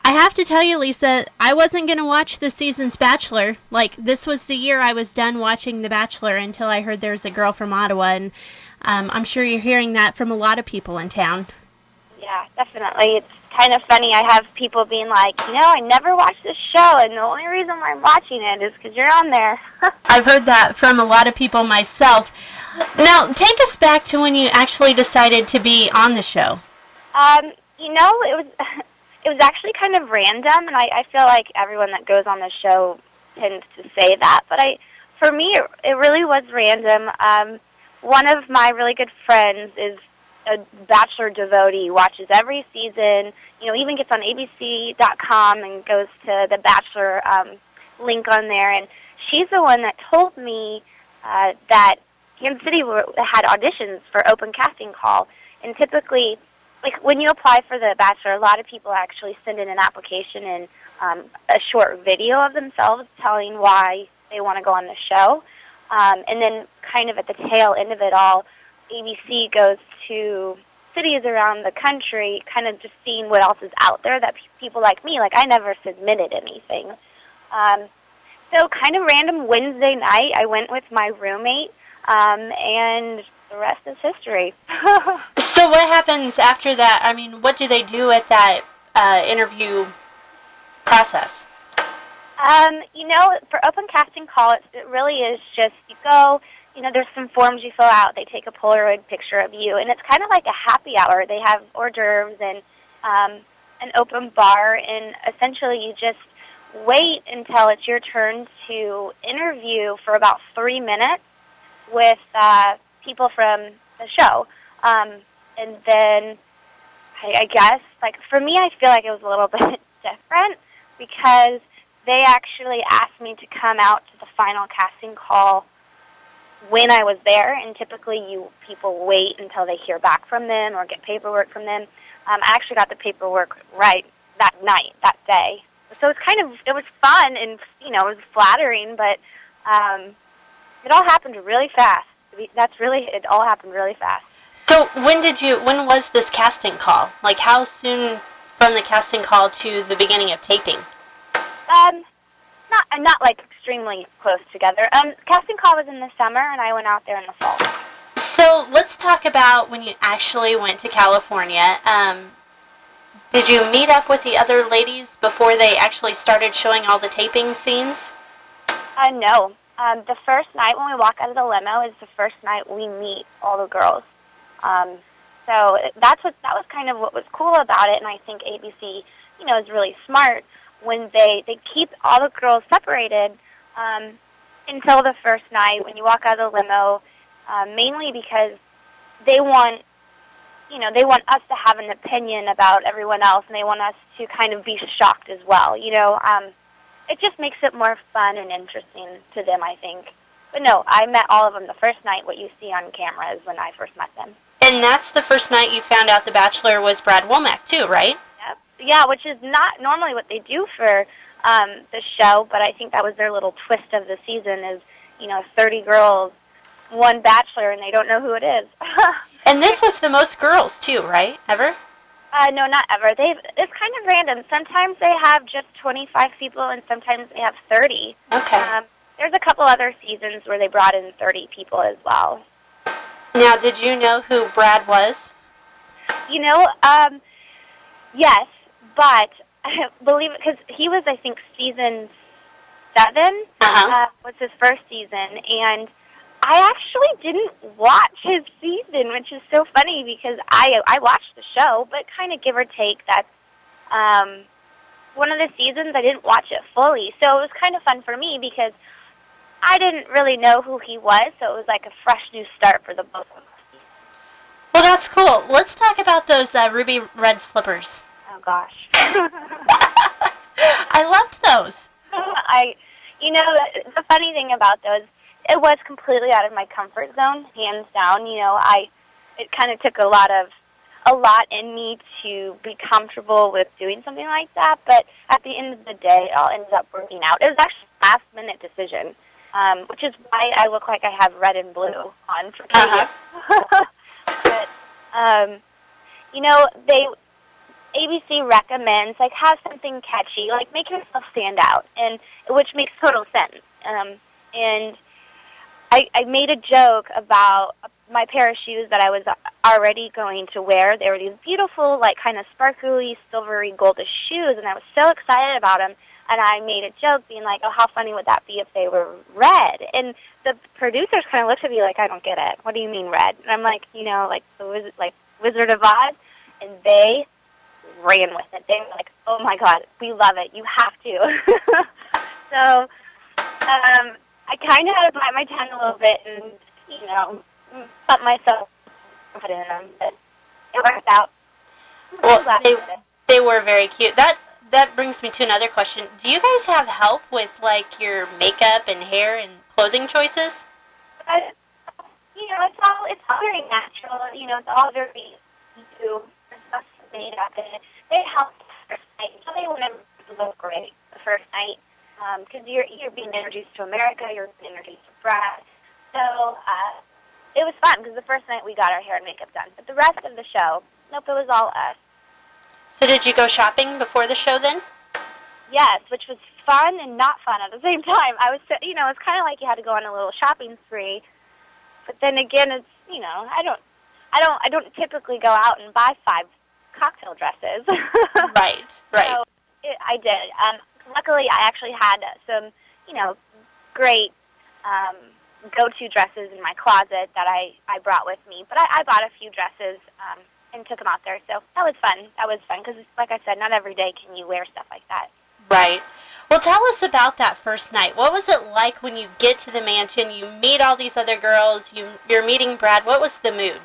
I have to tell you, Lisa, I wasn't going to watch this season's Bachelor. Like, this was the year I was done watching The Bachelor until I heard there's a girl from Ottawa, and I'm sure you're hearing that from a lot of people in town. Yeah, definitely. It's kind of funny. I have people being like, I never watched this show, and the only reason why I'm watching it is because you're on there. I've heard that from a lot of people myself. Now, take us back to when you actually decided to be on the show. It was actually kind of random, and I feel like everyone that goes on the show tends to say that. But for me, it really was random. One of my really good friends is a Bachelor devotee, watches every season, even gets on ABC.com and goes to the Bachelor link on there. And she's the one that told me that Kansas City had auditions for open casting call. And typically, like when you apply for the Bachelor, a lot of people actually send in an application and a short video of themselves telling why they want to go on the show. And then kind of at the tail end of it all, ABC goes to cities around the country, kind of just seeing what else is out there that people like me, like I never submitted anything. So kind of random Wednesday night, I went with my roommate, and the rest is history. So what happens after that? I mean, what do they do at that interview process? For open casting call, it really is just you go, there's some forms you fill out. They take a Polaroid picture of you, and it's kind of like a happy hour. They have hors d'oeuvres and an open bar, and essentially you just wait until it's your turn to interview for about 3 minutes with people from the show. And then I guess, like, for me, I feel like it was a little bit different because they actually asked me to come out to the final casting call when I was there, and typically people wait until they hear back from them or get paperwork from them. I actually got the paperwork right that night, that day. So it was fun and, it was flattering, but it all happened really fast. It all happened really fast. So when was this casting call? Like, how soon from the casting call to the beginning of taping? Not like extremely close together. Casting call was in the summer, and I went out there in the fall. So let's talk about when you actually went to California. Did you meet up with the other ladies before they actually started showing all the taping scenes? No. The first night when we walk out of the limo is the first night we meet all the girls. So that was kind of what was cool about it, and I think ABC, is really smart when they keep all the girls separated until the first night when you walk out of the limo, mainly because they want us to have an opinion about everyone else, and they want us to kind of be shocked as well. It just makes it more fun and interesting to them, I think. But no, I met all of them the first night. What you see on camera is when I first met them. And that's the first night you found out The Bachelor was Brad Womack, too, right? Yep. Yeah, which is not normally what they do for the show, but I think that was their little twist of the season is, 30 girls, one Bachelor, and they don't know who it is. And this was the most girls, too, right? Ever? No, not ever. It's kind of random. Sometimes they have just 25 people, and sometimes they have 30. Okay. There's a couple other seasons where they brought in 30 people as well. Now, did you know who Brad was? Yes, but I believe it, because he was, I think, season 7 was his first season, and I actually didn't watch his season, which is so funny because I watched the show, but kind of give or take, that's one of the seasons I didn't watch it fully. So it was kind of fun for me because I didn't really know who he was, so it was like a fresh new start for the both of us. Well, that's cool. Let's talk about those ruby red slippers. Oh, gosh. I loved those. The funny thing about those, it was completely out of my comfort zone, hands down. It kind of took a lot in me to be comfortable with doing something like that, but at the end of the day, it all ended up working out. It was actually a last-minute decision, which is why I look like I have red and blue on for Vegas. But, ABC recommends, like, have something catchy, like, make yourself stand out, and which makes total sense. And I made a joke about my pair of shoes that I was already going to wear. They were these beautiful, like, kind of sparkly, silvery, goldish shoes, and I was so excited about them. And I made a joke being like, oh, how funny would that be if they were red? And the producers kind of looked at me like, I don't get it. What do you mean red? And I'm like, you know, like Wizard of Oz. And they ran with it. They were like, oh, my God, we love it. You have to. So I kind of had to bite my tongue a little bit and, you know, put myself in them. But it worked out. Well, they were very cute. That brings me to another question. Do you guys have help with, like, your makeup and hair and clothing choices? You know, it's all very natural. You know, it's all very you stuff made up, and they help the first night. So they want to look great the first night because you're being introduced to America, you're being introduced to Brad. So it was fun because the first night we got our hair and makeup done, but the rest of the show, nope, it was all us. So did you go shopping before the show then? Yes, which was fun and not fun at the same time. I was, you know, it's kind of like you had to go on a little shopping spree. But then again, it's, you know, I don't typically go out and buy 5 cocktail dresses. Right. So I did. Luckily, I actually had some, you know, great go-to dresses in my closet that I brought with me. But I bought a few dresses and took them out there. So that was fun. Because, like I said, not every day can you wear stuff like that. Right. Well, tell us about that first night. What was it like when you get to the mansion, you meet all these other girls, you're meeting Brad? What was the mood?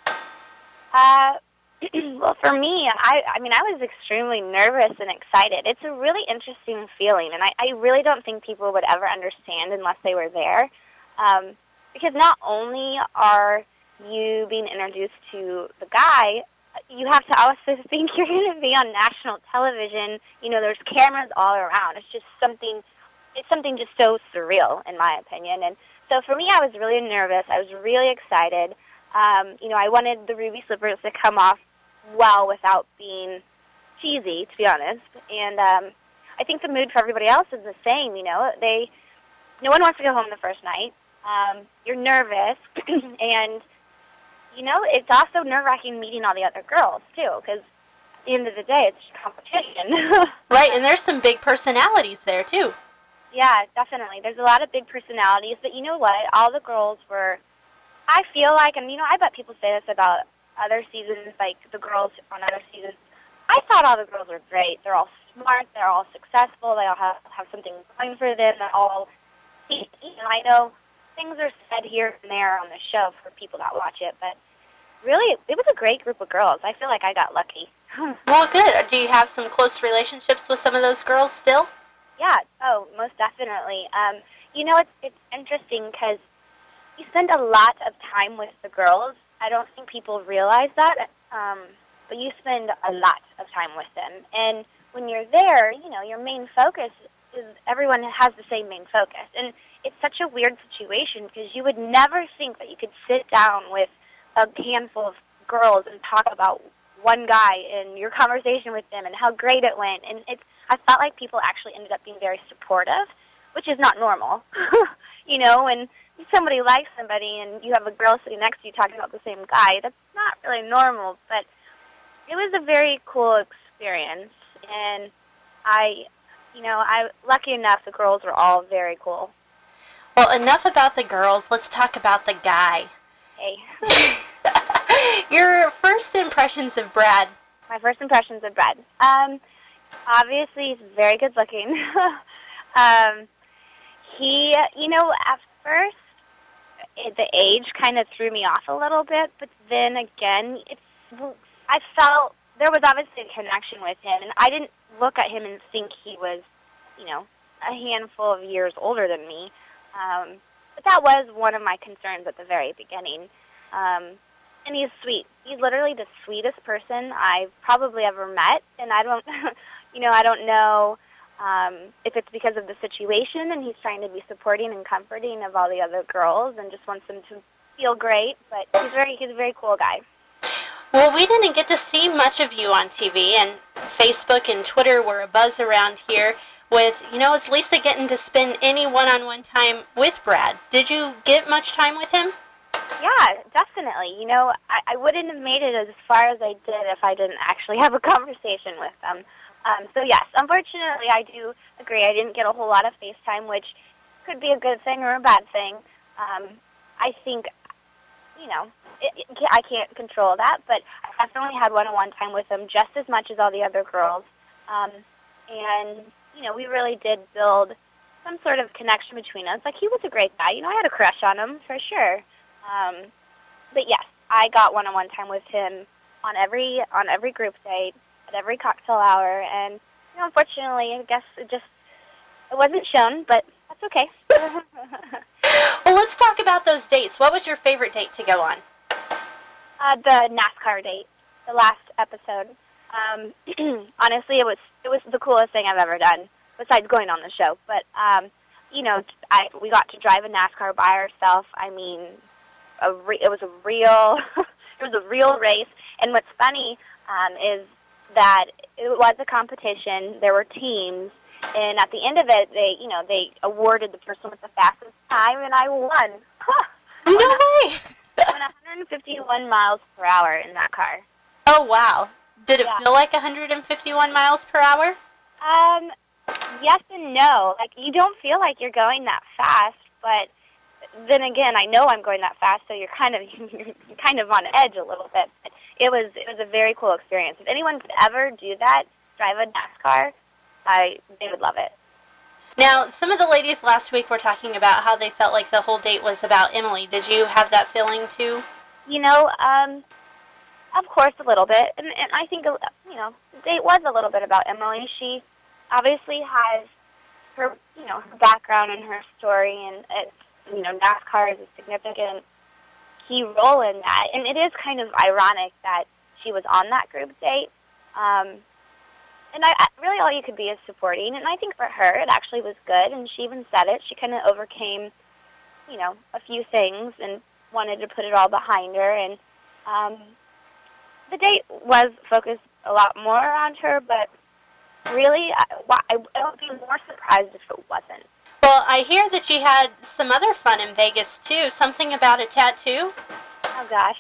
Well, for me, I mean, I was extremely nervous and excited. It's a really interesting feeling, and I really don't think people would ever understand unless they were there. Because not only are you being introduced to the guy, you have to also think you're going to be on national television. You know, there's cameras all around. It's something just so surreal, in my opinion. And so for me, I was really nervous. I was really excited. You know, I wanted the ruby slippers to come off well without being cheesy, to be honest. And I think the mood for everybody else is the same. You know, no one wants to go home the first night. You're nervous, and you know, it's also nerve-wracking meeting all the other girls, too, because at the end of the day, it's competition. Right, and there's some big personalities there, too. Yeah, definitely. There's a lot of big personalities, but you know what? All the girls were, I feel like, and, you know, I bet people say this about other seasons, like the girls on other seasons. I thought all the girls were great. They're all smart. They're all successful. They all have something going for them. They're all, you know, I know things are said here and there on the show for people that watch it, but really, it was a great group of girls. I feel like I got lucky. Well, good. Do you have some close relationships with some of those girls still? Yeah. Oh, most definitely. You know, it's interesting because you spend a lot of time with the girls. I don't think people realize that, but you spend a lot of time with them. And when you're there, you know, your main focus is everyone has the same main focus. And it's such a weird situation because you would never think that you could sit down with a handful of girls and talk about one guy and your conversation with them and how great it went. And I felt like people actually ended up being very supportive, which is not normal. You know, when somebody likes somebody and you have a girl sitting next to you talking about the same guy, that's not really normal. But it was a very cool experience. And lucky enough, the girls were all very cool. Well, enough about the girls. Let's talk about the guy. Hey. Your first impressions of Brad. My first impressions of Brad. Obviously, he's very good looking. He, you know, at first, the age kind of threw me off a little bit, but then again, I felt there was obviously a connection with him, and I didn't look at him and think he was, you know, a handful of years older than me. But that was one of my concerns at the very beginning. And he's sweet. He's literally the sweetest person I've probably ever met. And I don't, I don't know if it's because of the situation and he's trying to be supporting and comforting of all the other girls and just wants them to feel great. But he's a very cool guy. Well, we didn't get to see much of you on TV, and Facebook and Twitter were a buzz around here with, is Lisa getting to spend any one-on-one time with Brad? Did you get much time with him? Yeah, definitely. I wouldn't have made it as far as I did if I didn't actually have a conversation with them. So yes, unfortunately, I do agree. I didn't get a whole lot of FaceTime, which could be a good thing or a bad thing. I think, I can't control that, but I definitely had one-on-one time with him just as much as all the other girls. And, we really did build some sort of connection between us. Like, he was a great guy. I had a crush on him, for sure. But yes, I got one-on-one time with him on every group date, at every cocktail hour, and unfortunately, I guess it wasn't shown, but that's okay. Well, let's talk about those dates. What was your favorite date to go on? The NASCAR date, the last episode. Honestly, it was the coolest thing I've ever done, besides going on the show. But we got to drive a NASCAR by ourselves. I mean, it was a real race. And what's funny is that it was a competition. There were teams, and at the end of it, they awarded the person with the fastest time, and I won. No way! I went 151 miles per hour in that car. Oh wow! Did it feel like 151 miles per hour? Yes and no. Like, you don't feel like you're going that fast, but then again, I know I'm going that fast, so you're kind of on edge a little bit. But it was a very cool experience. If anyone could ever do that, drive a NASCAR, they would love it. Now, some of the ladies last week were talking about how they felt like the whole date was about Emily. Did you have that feeling too? Of course, a little bit, and I think the date was a little bit about Emily. She obviously has her her background and her story, and NASCAR is a significant key role in that. And it is kind of ironic that she was on that group date. And I really all you could be is supporting. And I think for her, it actually was good. And she even said it. She kind of overcame, a few things and wanted to put it all behind her. And the date was focused a lot more around her, but really, I would be more surprised if it wasn't. Well, I hear that you had some other fun in Vegas, too. Something about a tattoo? Oh, gosh.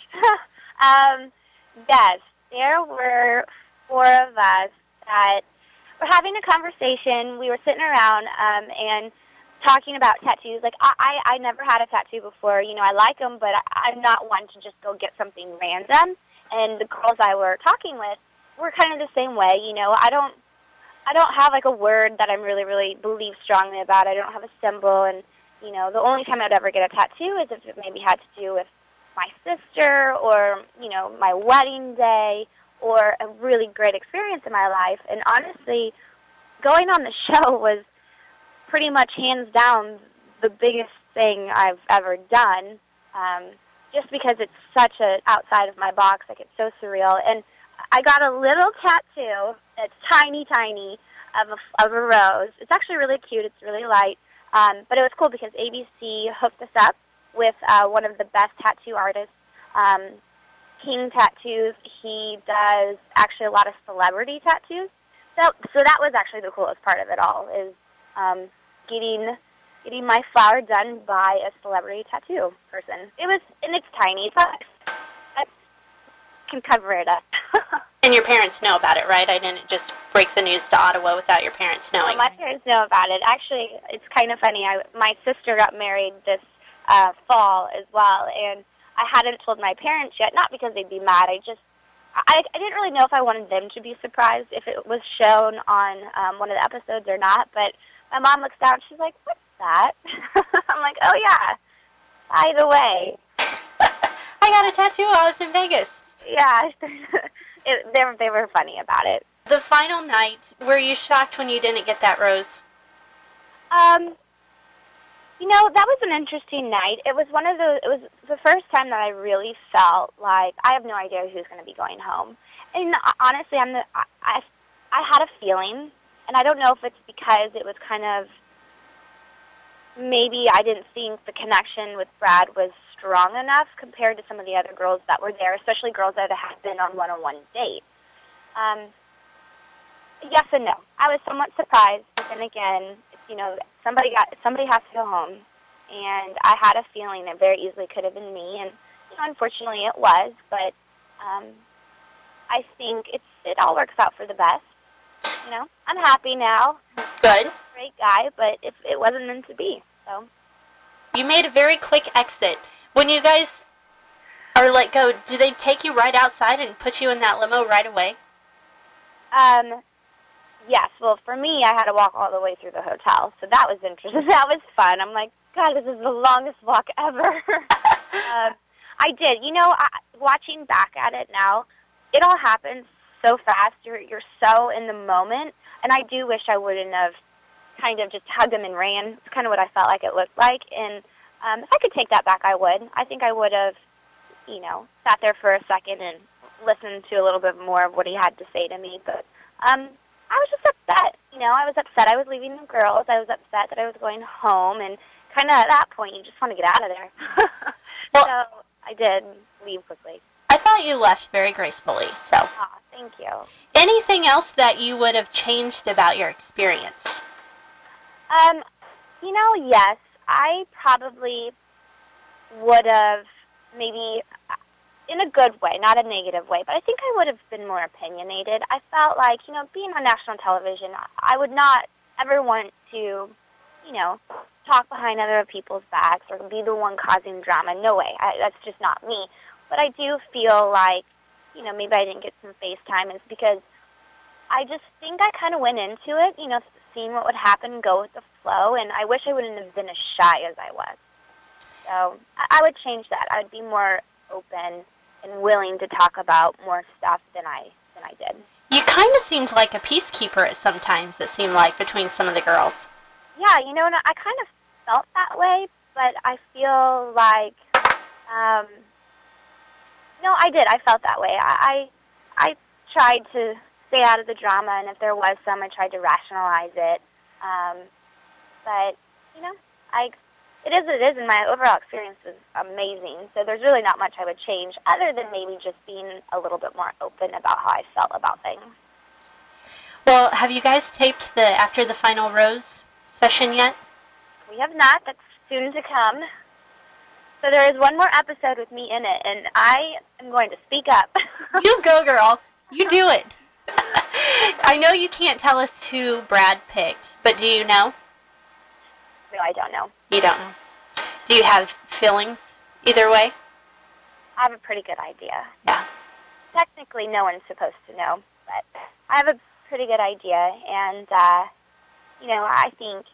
Yes, there were 4 of us that were having a conversation. We were sitting around and talking about tattoos. Like, I never had a tattoo before. I like them, but I'm not one to just go get something random. And the girls I were talking with were kind of the same way. I don't have, like, a word that I'm really, really believe strongly about. I don't have a symbol, and, the only time I'd ever get a tattoo is if it maybe had to do with my sister or, my wedding day or a really great experience in my life. And honestly, going on the show was pretty much hands down the biggest thing I've ever done, just because it's such a outside of my box. Like, it's so surreal. And I got a little tattoo. It's tiny, tiny, of a rose. It's actually really cute. It's really light. But it was cool because ABC hooked us up with one of the best tattoo artists, King Tattoos. He does actually a lot of celebrity tattoos. So that was actually the coolest part of it all, is getting my flower done by a celebrity tattoo person. And it's tiny. I can cover it up. And your parents know about it, right? I didn't just break the news to Ottawa without your parents knowing. Well, my parents know about it. Actually, it's kind of funny. My sister got married this fall as well, and I hadn't told my parents yet, not because they'd be mad. I didn't really know if I wanted them to be surprised if it was shown on one of the episodes or not, but my mom looks down, she's like, "What's that?" I'm like, "Oh, yeah, by the way." I got a tattoo while I was in Vegas. Yeah, they were funny about it. The final night, were you shocked when you didn't get that rose? That was an interesting night. It was it was the first time that I really felt like I have no idea who's going to be going home. And honestly, I had a feeling, and I don't know if it's because it was kind of, maybe I didn't think the connection with Brad was strong enough compared to some of the other girls that were there, especially girls that had been on one-on-one dates. Yes and no. I was somewhat surprised, but then again, you know, somebody has to go home, and I had a feeling that very easily could have been me, and you know, unfortunately it was. But I think it all works out for the best. You know, I'm happy now. Good. Great guy, but it wasn't meant to be. So you made a very quick exit. When you guys are let go, do they take you right outside and put you in that limo right away? Yes. Well, for me, I had to walk all the way through the hotel, so that was interesting. That was fun. I'm like, God, this is the longest walk ever. I did. You know, watching back at it now, it all happens so fast. You're so in the moment, and I do wish I wouldn't have kind of just hugged him and ran. It's kind of what I felt like it looked like, and if I could take that back, I would. I think I would have, you know, sat there for a second and listened to a little bit more of what he had to say to me, but I was just upset. You know, I was upset I was leaving the girls. I was upset that I was going home, and kind of at that point, you just want to get out of there. Well, so I did leave quickly. I thought you left very gracefully, so. Oh, thank you. Anything else that you would have changed about your experience? You know, yes, I probably would have maybe, in a good way, not a negative way, but I think I would have been more opinionated. I felt like, you know, being on national television, I would not ever want to, you know, talk behind other people's backs or be the one causing drama. No way. That's just not me. But I do feel like, you know, maybe I didn't get some FaceTime. It's because I just think I kind of went into it, you know, seeing what would happen, go with the flow, and I wish I wouldn't have been as shy as I was. So I would change that. I would be more open and willing to talk about more stuff than I did. You kind of seemed like a peacekeeper at some times, it seemed like, between some of the girls. Yeah, you know, and I kind of felt that way, but I feel like, no, I did. I felt that way. I tried to stay out of the drama, and if there was some, I tried to rationalize it. But, you know, it is what it is, and my overall experience was amazing. So there's really not much I would change other than maybe just being a little bit more open about how I felt about things. Well, have you guys taped the After the Final Rose session yet? We have not. That's soon to come. So there is one more episode with me in it, and I am going to speak up. You go, girl. You do it. I know you can't tell us who Brad picked, but do you know? No, I don't know. You don't know. Do you have feelings either way? I have a pretty good idea. Yeah. Technically, no one's supposed to know, but I have a pretty good idea, and, you know, I think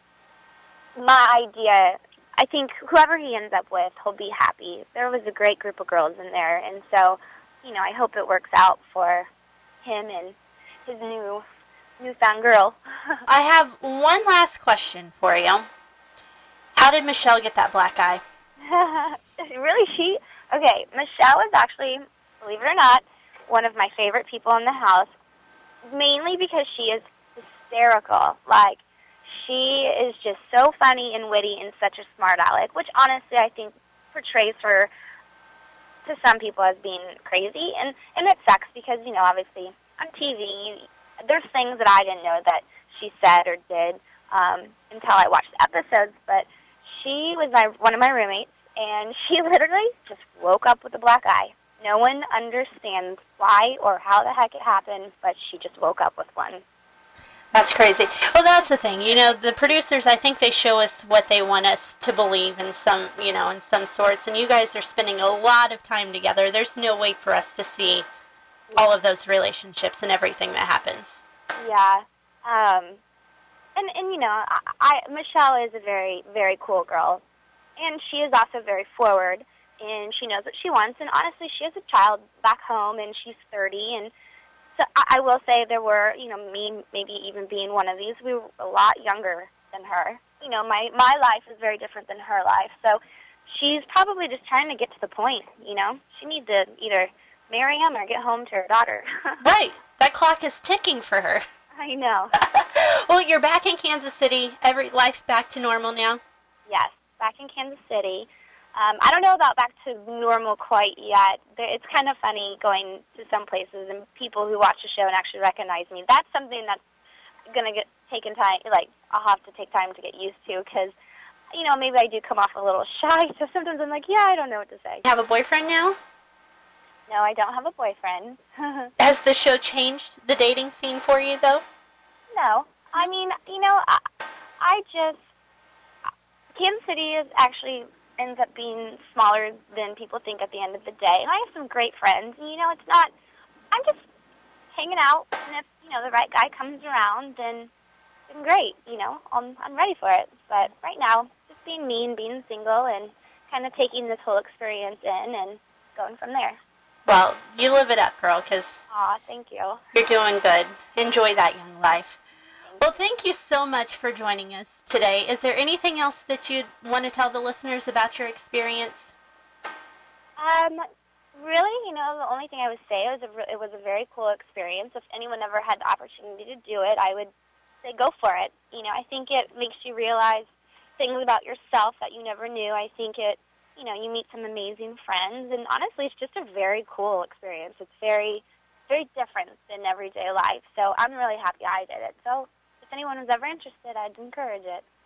whoever he ends up with, he'll be happy. There was a great group of girls in there, and so, you know, I hope it works out for him and his newfound girl. I have one last question for you. How did Michelle get that black eye? Really, okay, Michelle is actually, believe it or not, one of my favorite people in the house, mainly because she is hysterical. Like, she is just so funny and witty and such a smart aleck, which honestly I think portrays her to some people as being crazy. And it sucks because, you know, obviously on TV, there's things that I didn't know that she said or did until I watched the episodes. But she was one of my roommates, and she literally just woke up with a black eye. No one understands why or how the heck it happened, but she just woke up with one. That's crazy. Well, that's the thing. You know, the producers, I think they show us what they want us to believe in some, you know, in some sorts. And you guys are spending a lot of time together. There's no way for us to see all of those relationships and everything that happens. Yeah. And you know, Michelle is a very, very cool girl. And she is also very forward. And she knows what she wants. And honestly, she has a child back home, and she's 30. And so I will say there were, you know, me maybe even being one of these, we were a lot younger than her. You know, my life is very different than her life. So she's probably just trying to get to the point, you know. She needs to either marry him or get home to her daughter. Right. That clock is ticking for her. I know. Well, you're back in Kansas City. Life back to normal now? Yes, back in Kansas City. I don't know about back to normal quite yet. It's kind of funny going to some places and people who watch the show and actually recognize me. That's something that's going to get taken time, like, I'll have to take time to get used to because, you know, maybe I do come off a little shy, so sometimes I'm like, yeah, I don't know what to say. You have a boyfriend now? No, I don't have a boyfriend. Has the show changed the dating scene for you, though? No. I mean, you know, I just, Kansas City is actually ends up being smaller than people think at the end of the day. And I have some great friends. And, you know, it's not, I'm just hanging out. And if, you know, the right guy comes around, then great, you know, I'm ready for it. But right now, just being me and being single and kind of taking this whole experience in and going from there. Well, you live it up, girl, because aw, thank you. You're doing good. Enjoy that young life. Well, thank you so much for joining us today. Is there anything else that you'd want to tell the listeners about your experience? Really, you know, the only thing I would say is it was a very cool experience. If anyone ever had the opportunity to do it, I would say go for it. You know, I think it makes you realize things about yourself that you never knew. I think it, you know, you meet some amazing friends, and honestly, it's just a very cool experience. It's very, very different than everyday life. So I'm really happy I did it. So if anyone was ever interested, I'd encourage it.